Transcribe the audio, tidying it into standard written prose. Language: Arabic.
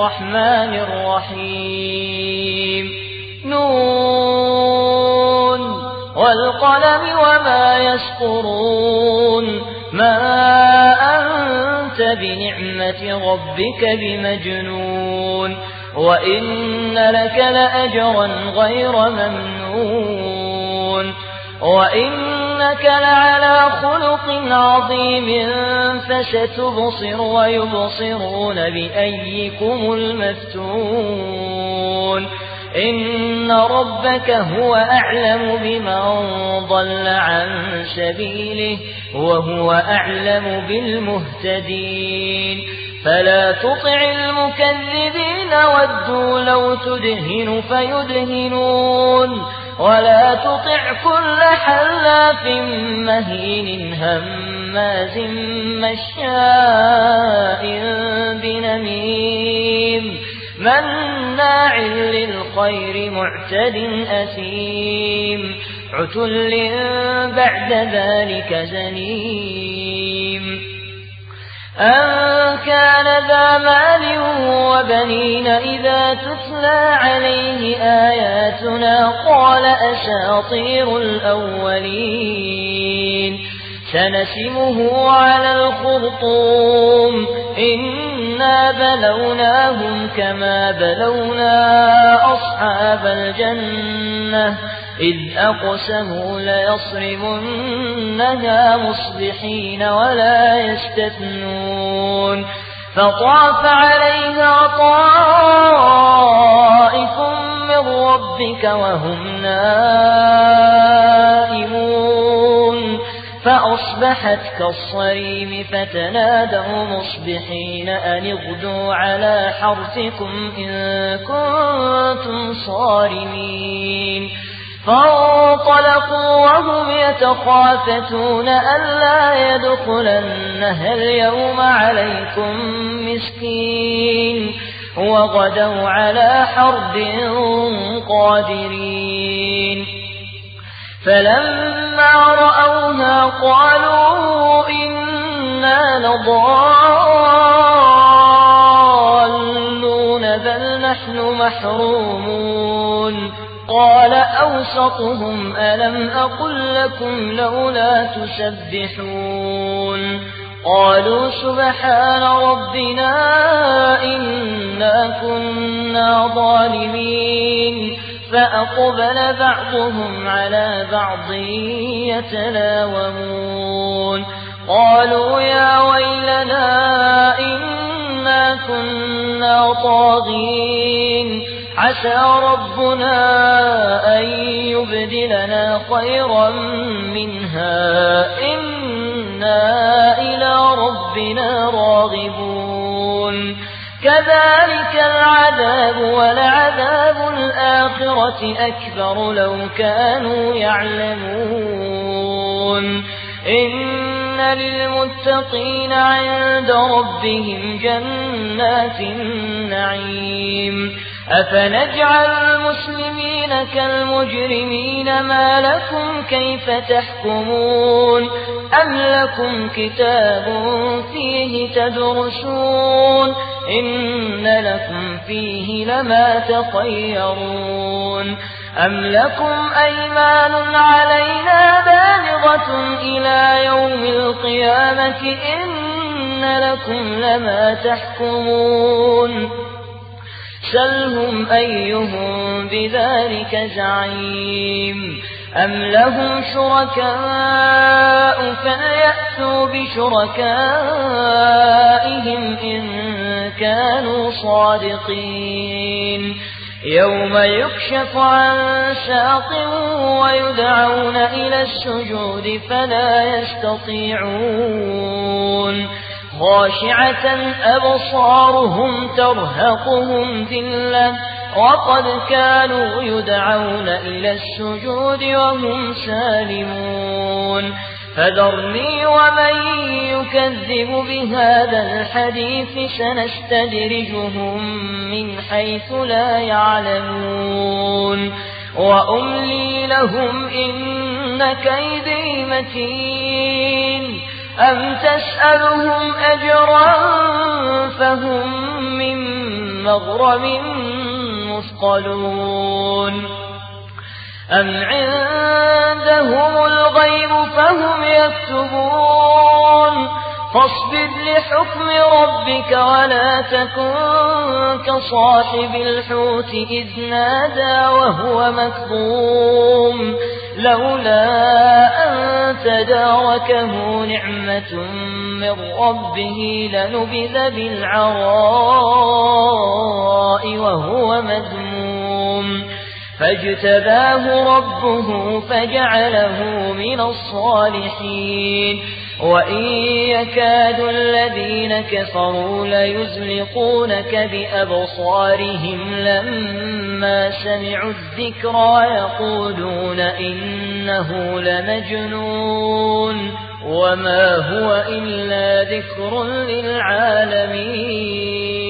الرحمن الرحيم نون والقلم وما يسطرون ما أنت بنعمة ربك بمجنون وإن لك لأجرا غير ممنون وإنك لعلى خلق عظيم فستبصر ويبصرون بأيكم المفتون إن ربك هو أعلم بمن ضل عن سبيله وهو أعلم بالمهتدين فلا تطع المكذبين ودوا لو تدهن فيدهنون ولا تطع كل حلاف مهين هماز مشاء بنميم مناع للخير معتد أثيم عتل بعد ذلك زنيم أن كان ذا مال وبنين إذا تتلى عليه آياتنا قال أساطير الأولين سنسمه على الخرطوم إنا بلوناهم كما بلونا أصحاب الجنة إذ أقسموا ليصرمنها مصبحين ولا يستثنون فطاف عليها طائف من ربك وهم نائمون فأصبحت كالصريم فتنادوا مصبحين أن اغدوا على حرثكم إن كنتم صارمين فانطلقوا وهم يتخافتون ألا يدخلنها اليوم عليكم مسكين وغدوا على حرد قادرين فلما رأوها قالوا إنا لضالون بل نحن محرومون قال أوسطهم ألم أقل لكم لولا تسبحون قالوا سبحان ربنا إنا كنا ظالمين فأقبل بعضهم على بعض يتلاومون قالوا يا ويلنا إنا كنا طاغين عسى ربنا أن يبدلنا خيرا منها إنا إلى ربنا راغبون كذلك العذاب ولعذاب الآخرة أكبر لو كانوا يعلمون إن للمتقين عند ربهم جنات النعيم أفنجعل المسلمين كالمجرمين ما لكم كيف تحكمون أم لكم كتاب فيه تدرسون إن لكم فيه لما تخيرون أم لكم أيمان علينا بالغة إلى يوم القيامة إن لكم لما تحكمون سلهم أيهم بذلك زعيم أم لهم شركاء فليأتوا بشركائهم إن كانوا صادقين يوم يكشف عن ساق ويدعون إلى السجود فلا يستطيعون خاشعة أبصارهم ترهقهم ذلة وقد كانوا يدعون إلى السجود وهم سالمون فذرني ومن يكذب بهذا الحديث سنستدرجهم من حيث لا يعلمون وأملي لهم إن كيدي متين أم تسألهم أجرا فهم من مغرم مثقلون أم عندهم الغيب فهم يكتبون فاصبر لحكم ربك ولا تكن كصاحب الحوت إذ نادى وهو مكظوم لولا أن تداركه نعمة من ربه لنبذ بالعراء وهو مذموم فاجتباه ربه فجعله من الصالحين وإن يكاد الذين كفروا ليزلقونك بأبصارهم لما سمعوا الذكر ويقولون إنه لمجنون وما هو إلا ذكر للعالمين